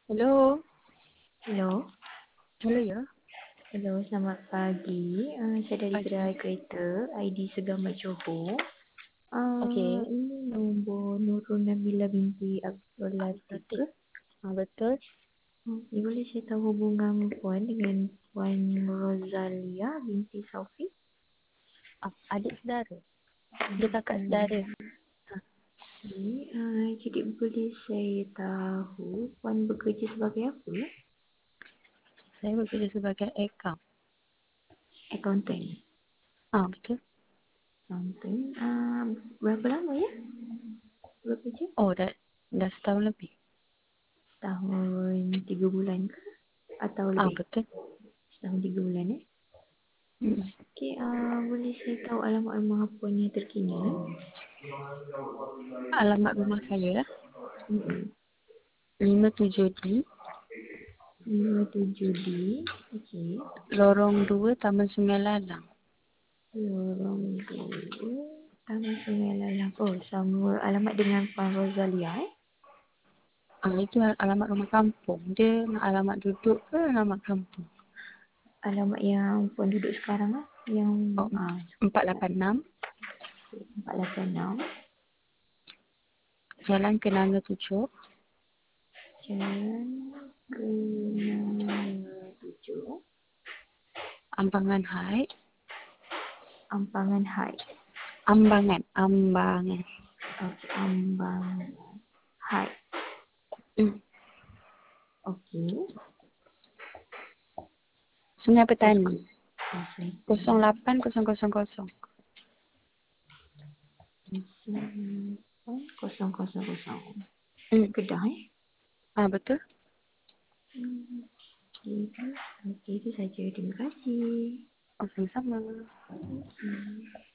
Hello, Hello. hello ya. Hello, selamat pagi. Saya dari Pagi. Gerai Kereta ID Segamat Johor. Okey, Ini nombor Nurul Nabila binti Abdul Latif Latif. ke? Betul. Boleh saya tahu hubungan Puan dengan Puan Rozalia binti Saufi? Adik saudara. Dia kakak saudara. Jadi boleh saya tahu Puan bekerja sebagai apa ya? Saya bekerja sebagai account. Accountant. Betul. Accountant. Berapa lama ya bekerja? Oh, dah setahun lebih. Tahun 3 bulan ke? Atau lebih? Betul. Setahun 3 bulan Mm. Okey, boleh saya tahu alamat rumah puan yang terkini? Alamat rumah saya Mm-mm. 57D, 57D. Okey. Lorong 2, Taman Sungai Lalang. Lorong 2, Taman Sungai Lalang. Oh, sama alamat dengan Puan Rozalia Itu alamat rumah kampung. Dia nak alamat duduk ke alamat kampung? Alamat yang puan duduk sekarang Yang Oh, 486 486 Jalan Kenanga 7, Jalan Kenanga 7, Ambangan High. Ampangan High. Ambangan. Okey, Ambangan High. Mm. Okey. Sungai Postcode. Petani. Oh, saya 08000. 08000. Hmm. Kedah Betul. Okey, okey, itu saja. Terima kasih. Sama-sama. Hmm.